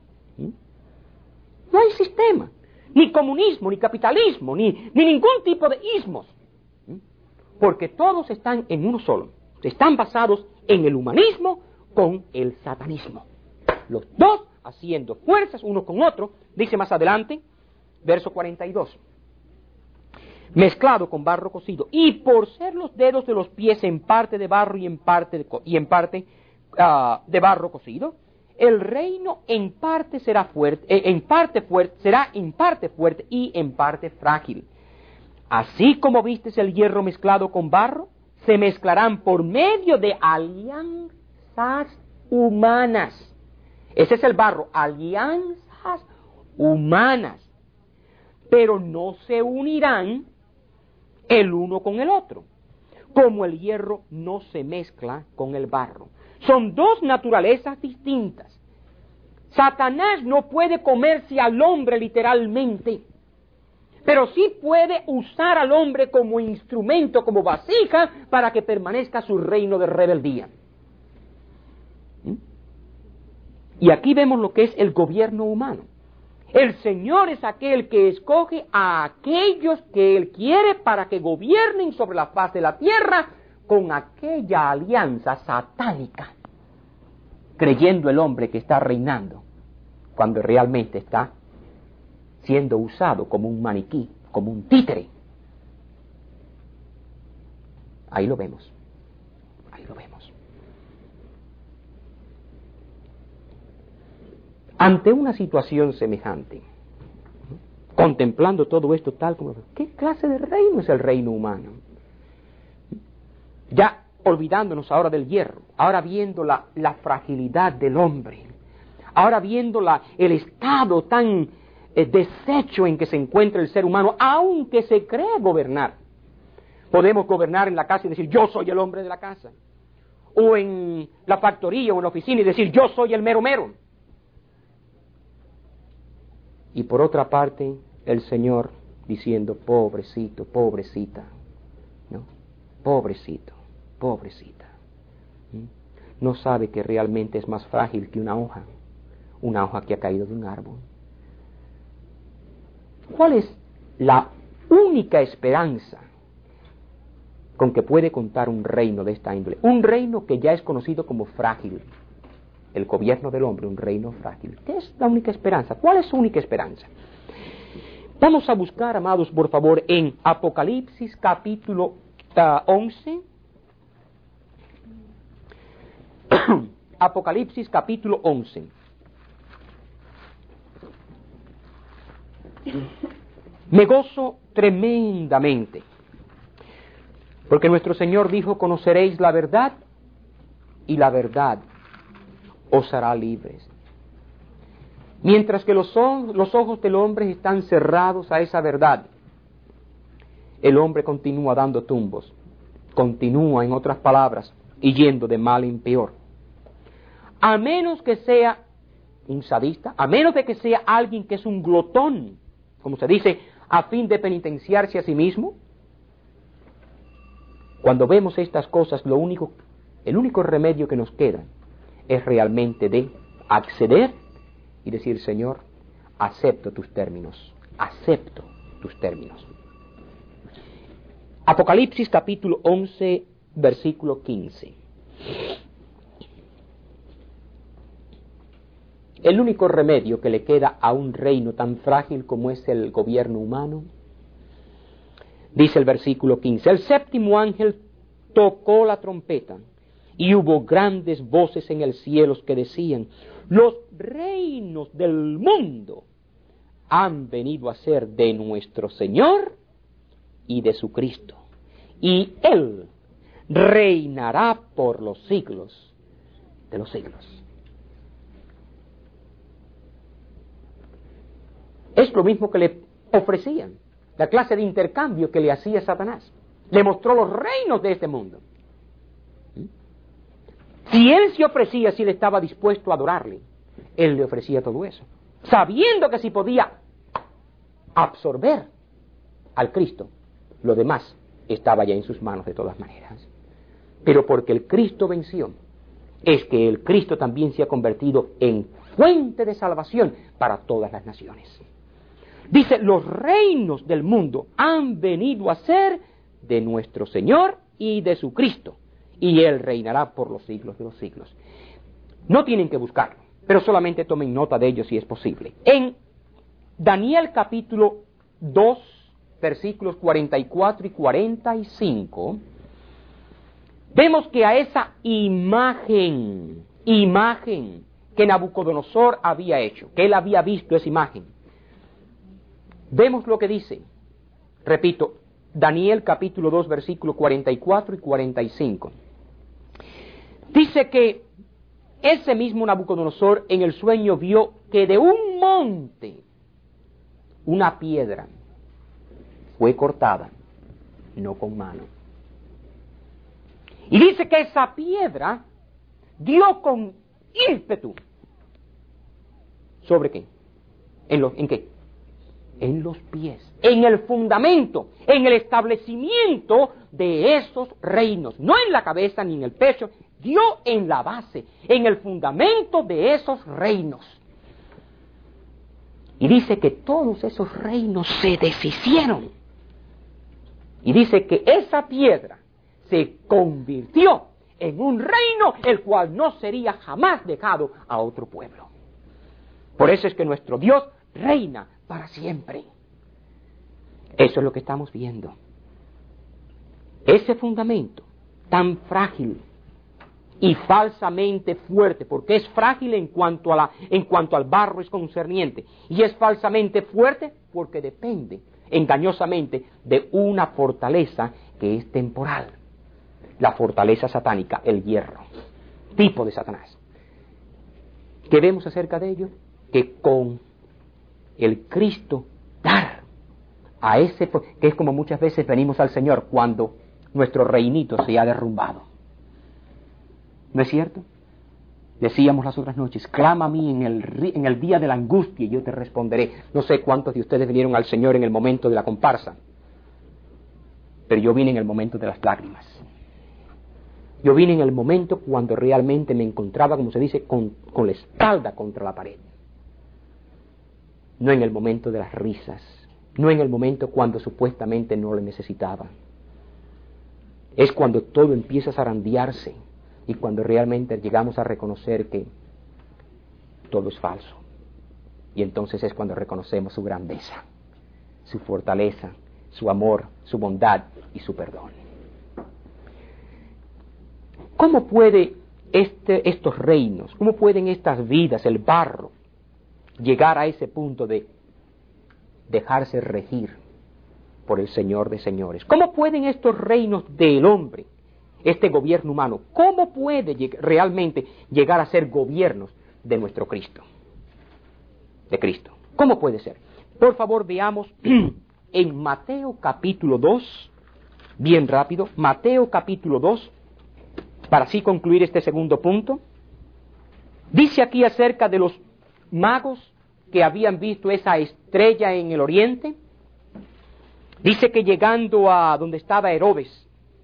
No hay sistema, ni comunismo, ni capitalismo, ni, ni ningún tipo de ismos. Porque todos están en uno solo. Están basados en el humanismo con el satanismo. Los dos haciendo fuerzas uno con otro, dice más adelante, verso cuarenta y dos. Mezclado con barro cocido. Y por ser los dedos de los pies en parte de barro y en parte de, y en parte, uh, de barro cocido, el reino en parte será fuerte, eh, en parte fuerte, será en parte fuerte y en parte frágil. Así como vistes el hierro mezclado con barro, se mezclarán por medio de alianzas humanas. Ese es el barro, alianzas humanas. Pero no se unirán el uno con el otro, como el hierro no se mezcla con el barro. Son dos naturalezas distintas. Satanás no puede comerse al hombre literalmente, pero sí puede usar al hombre como instrumento, como vasija, para que permanezca su reino de rebeldía. ¿Mm? Y aquí vemos lo que es el gobierno humano. El Señor es aquel que escoge a aquellos que Él quiere para que gobiernen sobre la faz de la tierra con aquella alianza satánica, creyendo el hombre que está reinando, cuando realmente está siendo usado como un maniquí, como un títere. Ahí lo vemos, ahí lo vemos. Ante una situación semejante, contemplando todo esto tal como... ¿Qué clase de reino es el reino humano? Ya olvidándonos ahora del hierro, ahora viendo la, la fragilidad del hombre, ahora viendo la, el estado tan eh, deshecho en que se encuentra el ser humano, aunque se cree gobernar. Podemos gobernar en la casa y decir, yo soy el hombre de la casa. O en la factoría o en la oficina y decir, yo soy el mero mero. Y por otra parte, el Señor diciendo, pobrecito, pobrecita, ¿no? Pobrecito, pobrecita. ¿Mm? No sabe que realmente es más frágil que una hoja, una hoja que ha caído de un árbol. ¿Cuál es la única esperanza con que puede contar un reino de esta índole, un reino que ya es conocido como frágil, el gobierno del hombre, un reino frágil. ¿Qué es la única esperanza? ¿Cuál es su única esperanza? Vamos a buscar, amados, por favor, en Apocalipsis capítulo uh, once. Apocalipsis capítulo once. Me gozo tremendamente, porque nuestro Señor dijo: conoceréis la verdad, y la verdad os hará libres. Mientras que los, los ojos del hombre están cerrados a esa verdad, el hombre continúa dando tumbos, continúa, en otras palabras, y yendo de mal en peor. A menos que sea un sadista, a menos de que sea alguien que es un glotón, como se dice, a fin de penitenciarse a sí mismo. Cuando vemos estas cosas, lo único, el único remedio que nos queda es realmente de acceder y decir: Señor, acepto tus términos, acepto tus términos. Apocalipsis capítulo once, versículo quince. El único remedio que le queda a un reino tan frágil como es el gobierno humano, dice el versículo quince: el séptimo ángel tocó la trompeta, y hubo grandes voces en el cielo que decían: los reinos del mundo han venido a ser de nuestro Señor y de su Cristo, y Él reinará por los siglos de los siglos. Es lo mismo que le ofrecían, la clase de intercambio que le hacía Satanás. Le mostró los reinos de este mundo. Si él se ofrecía, si él estaba dispuesto a adorarle, él le ofrecía todo eso, sabiendo que si podía absorber al Cristo, lo demás estaba ya en sus manos de todas maneras. Pero porque el Cristo venció, es que el Cristo también se ha convertido en fuente de salvación para todas las naciones. Dice: los reinos del mundo han venido a ser de nuestro Señor y de su Cristo, y Él reinará por los siglos de los siglos. No tienen que buscarlo, pero solamente tomen nota de ello si es posible. En Daniel capítulo dos, versículos cuarenta y cuatro y cuarenta y cinco, vemos que a esa imagen, imagen que Nabucodonosor había hecho, que él había visto esa imagen, vemos lo que dice. Repito, Daniel capítulo dos, versículos cuarenta y cuatro y cuarenta y cinco. Dice que ese mismo Nabucodonosor en el sueño vio que de un monte una piedra fue cortada, no con mano. Y dice que esa piedra dio con ímpetu. ¿Sobre qué? ¿En, lo, ¿En qué? En los pies, en el fundamento, en el establecimiento de esos reinos, no en la cabeza ni en el pecho, dio en la base, en el fundamento de esos reinos. Y dice que todos esos reinos se deshicieron. Y dice que esa piedra se convirtió en un reino el cual no sería jamás dejado a otro pueblo. Por eso es que nuestro Dios reina para siempre. Eso es lo que estamos viendo. Ese fundamento tan frágil y falsamente fuerte, porque es frágil en cuanto a la, en cuanto al barro es concerniente, y es falsamente fuerte porque depende engañosamente de una fortaleza que es temporal, la fortaleza satánica, el hierro, tipo de Satanás. ¿Qué vemos acerca de ello? Que con el Cristo dar a ese, que es como muchas veces venimos al Señor cuando nuestro reinito se ha derrumbado. ¿No es cierto? Decíamos las otras noches: clama a mí en el, en el día de la angustia y yo te responderé. No sé cuántos de ustedes vinieron al Señor en el momento de la comparsa, pero yo vine en el momento de las lágrimas. Yo vine en el momento cuando realmente me encontraba, como se dice, con, con la espalda contra la pared. No en el momento de las risas, no en el momento cuando supuestamente no le necesitaba. es cuando todo empieza a zarandearse y cuando realmente llegamos a reconocer que todo es falso. Y entonces es cuando reconocemos su grandeza, su fortaleza, su amor, su bondad y su perdón. ¿Cómo puede este, estos reinos, cómo pueden estas vidas, el barro, llegar a ese punto de dejarse regir por el Señor de señores? ¿Cómo pueden estos reinos del hombre, este gobierno humano, cómo puede lleg- realmente llegar a ser gobiernos de nuestro Cristo? De Cristo. ¿Cómo puede ser? Por favor, veamos en Mateo capítulo dos, bien rápido, Mateo capítulo dos, para así concluir este segundo punto. Dice aquí acerca de los magos que habían visto esa estrella en el oriente. Dice que llegando a donde estaba Herodes,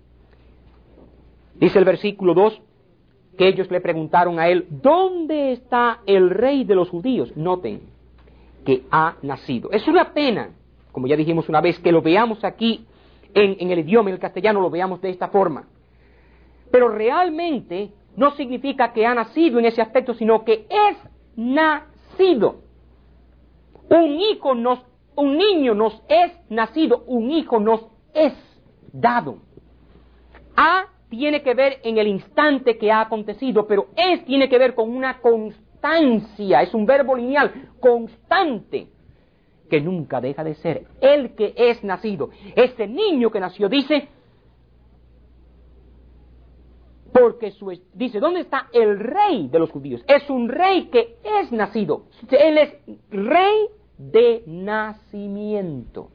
dice el versículo dos, que ellos le preguntaron a él, ¿dónde está el rey de los judíos? Noten que ha nacido. Es una pena, como ya dijimos una vez, que lo veamos aquí en, en el idioma, en el castellano, lo veamos de esta forma. Pero realmente no significa que ha nacido en ese aspecto, sino que es nacido. Un hijo nos, un niño nos es nacido, un hijo nos es dado. A tiene que ver en el instante que ha acontecido, pero es tiene que ver con una constancia, es un verbo lineal, constante, que nunca deja de ser. El que es nacido, ese niño que nació, dice, porque su, dice, ¿dónde está el rey de los judíos? Es un rey que es nacido. Él es rey de nacimiento.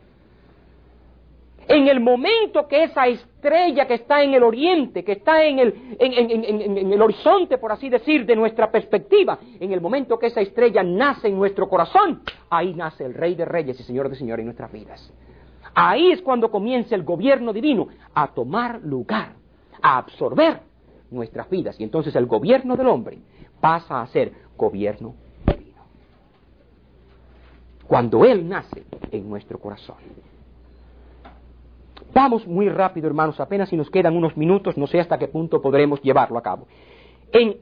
En el momento que esa estrella que está en el oriente, que está en el, en, en, en, en el horizonte, por así decir, de nuestra perspectiva, en el momento que esa estrella nace en nuestro corazón, ahí nace el Rey de Reyes y Señor de Señores en nuestras vidas. Ahí es cuando comienza el gobierno divino a tomar lugar, a absorber nuestras vidas. Y entonces el gobierno del hombre pasa a ser gobierno divino. Cuando Él nace en nuestro corazón. Vamos muy rápido, hermanos, apenas si nos quedan unos minutos, no sé hasta qué punto podremos llevarlo a cabo. En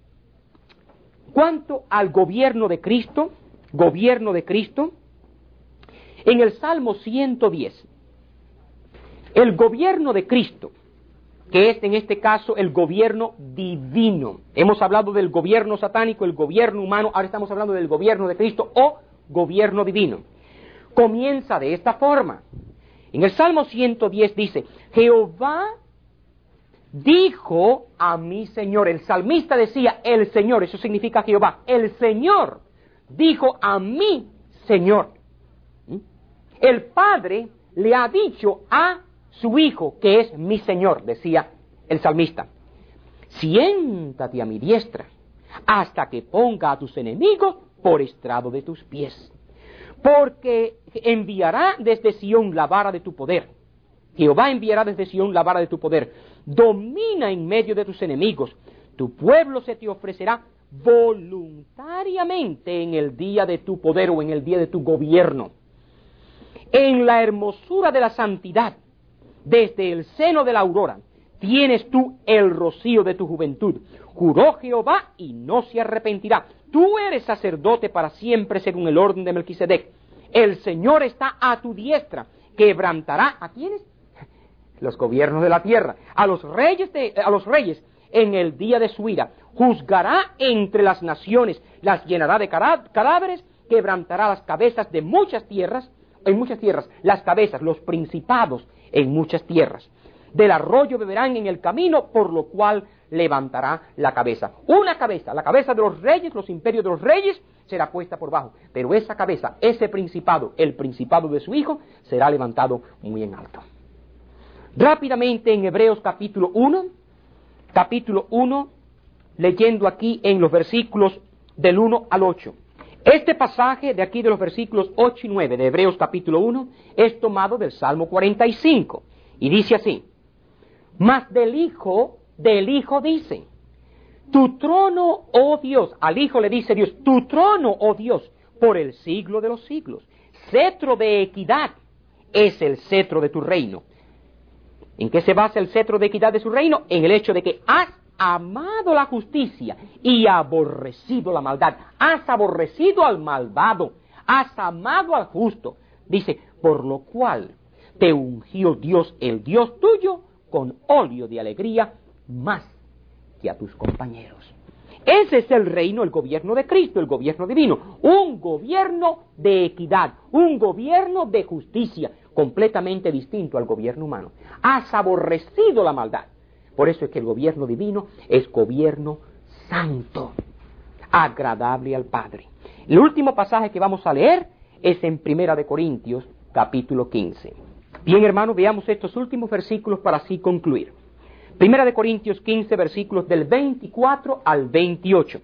cuanto al gobierno de Cristo, gobierno de Cristo, en el Salmo ciento diez, el gobierno de Cristo, que es en este caso el gobierno divino. Hemos hablado del gobierno satánico, el gobierno humano, ahora estamos hablando del gobierno de Cristo o gobierno divino. Comienza de esta forma. En el Salmo ciento diez dice, Jehová dijo a mi Señor. El salmista decía, el Señor, eso significa Jehová. El Señor dijo a mi Señor. ¿Mm? El Padre le ha dicho a su Hijo, que es mi Señor, decía el salmista. Siéntate a mi diestra, hasta que ponga a tus enemigos por estrado de tus pies. Porque enviará desde Sión la vara de tu poder. Jehová enviará desde Sión la vara de tu poder. Domina en medio de tus enemigos. Tu pueblo se te ofrecerá voluntariamente en el día de tu poder o en el día de tu gobierno. En la hermosura de la santidad, desde el seno de la aurora, tienes tú el rocío de tu juventud. Juró Jehová y no se arrepentirá. Tú eres sacerdote para siempre según el orden de Melquisedec. El Señor está a tu diestra, quebrantará ¿a quiénes? Los gobiernos de la tierra, a los reyes de, a los reyes en el día de su ira. Juzgará entre las naciones, las llenará de cadáveres, quebrantará las cabezas de muchas tierras, en muchas tierras, las cabezas, los principados en muchas tierras. Del arroyo beberán en el camino, por lo cual levantará la cabeza. Una cabeza, la cabeza de los reyes, los imperios de los reyes, será puesta por bajo. Pero esa cabeza, ese principado, el principado de su Hijo, será levantado muy en alto. Rápidamente en Hebreos capítulo uno, capítulo uno, leyendo aquí en los versículos del uno al ocho. Este pasaje de aquí de los versículos ocho y nueve de Hebreos capítulo uno es tomado del Salmo cuarenta y cinco y dice así: Mas del Hijo, del Hijo dice, tu trono, oh Dios, al Hijo le dice Dios, tu trono, oh Dios, por el siglo de los siglos, cetro de equidad es el cetro de tu reino. ¿En qué se basa el cetro de equidad de su reino? En el hecho de que has amado la justicia y aborrecido la maldad. Has aborrecido al malvado, has amado al justo. Dice, por lo cual te ungió Dios, el Dios tuyo, con óleo de alegría más que a tus compañeros. Ese es el reino, el gobierno de Cristo, el gobierno divino. Un gobierno de equidad, un gobierno de justicia, completamente distinto al gobierno humano. Has aborrecido la maldad. Por eso es que el gobierno divino es gobierno santo, agradable al Padre. El último pasaje que vamos a leer es en Primera de Corintios, capítulo quince. Bien, hermanos, veamos estos últimos versículos para así concluir. Primera de Corintios quince, versículos del veinticuatro al veintiocho.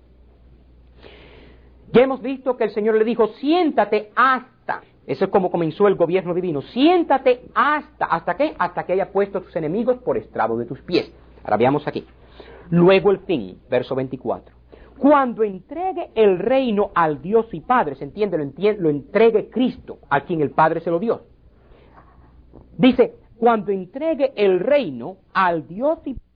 Ya hemos visto que el Señor le dijo, siéntate hasta, eso es como comenzó el gobierno divino, siéntate hasta, ¿hasta qué? Hasta que haya puesto a tus enemigos por estrado de tus pies. Ahora veamos aquí. Luego el fin, verso veinticuatro. Cuando entregue el reino al Dios y Padre, ¿se entiende? Lo, entiende, lo entregue Cristo, a quien el Padre se lo dio. Dice, cuando entregue el reino al Dios y